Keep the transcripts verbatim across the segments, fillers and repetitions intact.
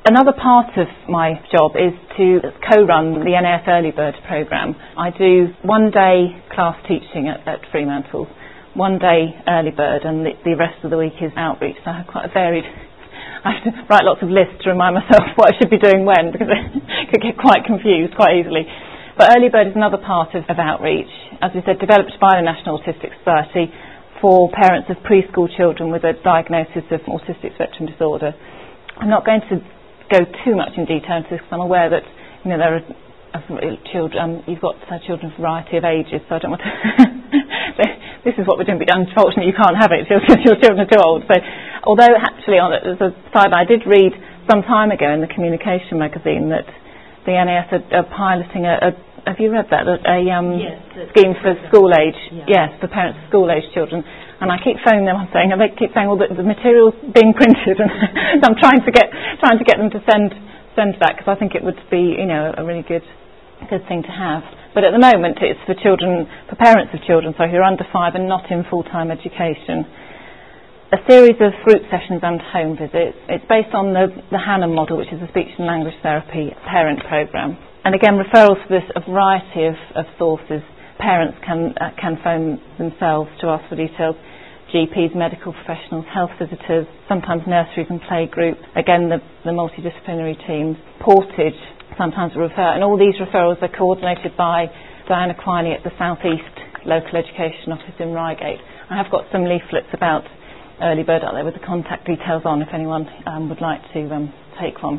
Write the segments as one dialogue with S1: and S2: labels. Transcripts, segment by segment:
S1: Another part of my job is to co-run the N A S Early Bird programme. I do one day class teaching at, at Fremantle, one day Early Bird, and the, the rest of the week is outreach. So I have quite a varied... I have to write lots of lists to remind myself what I should be doing when, because I could get quite confused quite easily. But Early Bird is another part of, of outreach, as we said, developed by the National Autistic Society for parents of preschool children with a diagnosis of autistic spectrum disorder. I'm not going to go too much in detail into this because I'm aware that, you know, there are uh, children, um, you've got uh, children of a variety of ages, so I don't want to... This is what we're doing, but unfortunately you can't have it if your children are too old. So, although actually, on the, the side, I did read some time ago in the Communication magazine that the N A S are, are piloting a, a... Have you read that? A, a um,
S2: yes,
S1: scheme for school age,
S2: yeah.
S1: yes, for parents of school age children. And I keep phoning them, I'm saying, and they keep saying, well, the, the material's being printed, and so I'm trying to get trying to get them to send send that, because I think it would be, you know, a really good good thing to have. But at the moment, it's for children, for parents of children, so who are under five and not in full-time education. A series of group sessions and home visits. It's based on the, the Hannam model, which is a speech and language therapy parent programme. And again, referrals for this, a variety of, of sources. Parents can uh, can phone themselves to ask for details. G Ps, medical professionals, health visitors, sometimes nurseries and playgroups. Again, the, the multidisciplinary teams. Portage, sometimes refer. And all these referrals are coordinated by Diana Quiney at the South East Local Education Office in Reigate. I have got some leaflets about Early Bird out there with the contact details on if anyone um, would like to um, take one.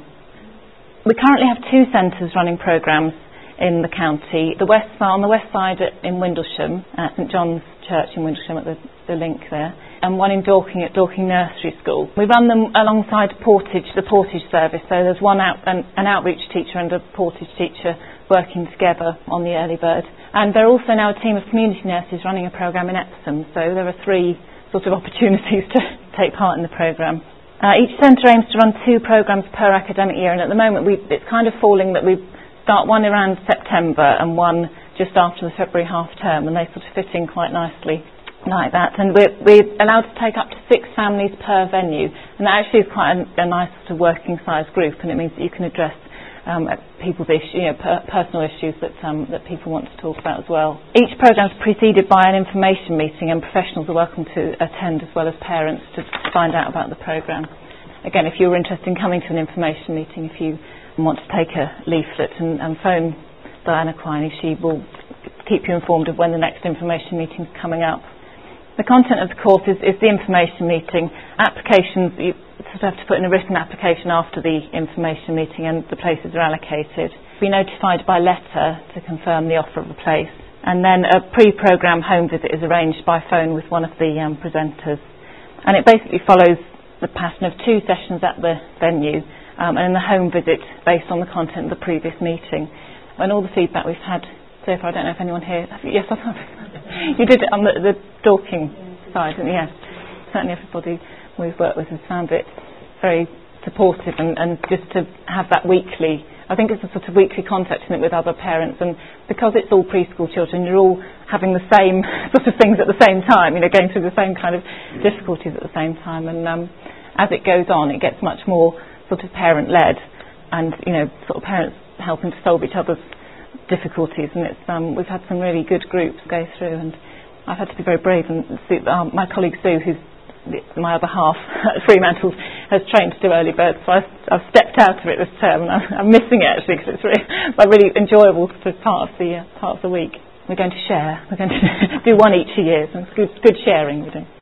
S1: We currently have two centres running programmes in the county. The west on the west side at, in Windlesham, at St John's Church in Windlesham at the, the link there, and one in Dorking at Dorking Nursery School. We run them alongside Portage, the Portage service. So there's one out, an, an outreach teacher and a Portage teacher working together on the Early Bird. And there are also now a team of community nurses running a programme in Epsom. So there are three sort of opportunities to take part in the programme. Uh, each centre aims to run two programmes per academic year, and at the moment we, it's kind of falling that we start one around September and one just after the February half term, and they sort of fit in quite nicely like that. And we're, we're allowed to take up to six families per venue, and that actually is quite a, a nice sort of working size group, and it means that you can address um, people's issues, you know, per, personal issues that um, that people want to talk about as well. Each programme is preceded by an information meeting, and professionals are welcome to attend as well as parents to find out about the programme. Again, if you're interested in coming to an information meeting, if you want to take a leaflet and, and phone Diana Quiney, she will keep you informed of when the next information meeting is coming up. The content of the course is, is the information meeting. Applications, you sort of have to put in a written application after the information meeting, and the places are allocated. Be notified by letter to confirm the offer of a place. And then a pre-programme home visit is arranged by phone with one of the um, presenters. And it basically follows the pattern of two sessions at the venue, Um, and the home visit based on the content of the previous meeting. And all the feedback we've had so far, I don't know if anyone here... You, yes, I have. You did it on the, the Dorking side, didn't you? Yes. Certainly everybody we've worked with has found it very supportive, and, and just to have that weekly... I think it's a sort of weekly contact, isn't it, with other parents, and because it's all preschool children, you're all having the same sort of things at the same time, you know, going through the same kind of difficulties at the same time. And um, as it goes on, it gets much more sort of parent-led, and you know, sort of parents helping to solve each other's difficulties. And it's um, we've had some really good groups go through, and I've had to be very brave. And Sue, um, my colleague Sue, who's my other half at Fremantle, has trained to do Early Bird, so I've, I've stepped out of it this term, and I'm, I'm missing it actually, because it's really a really enjoyable sort of part of the uh, part of the week. We're going to share. We're going to do one each a year, so it's good, good sharing we're doing.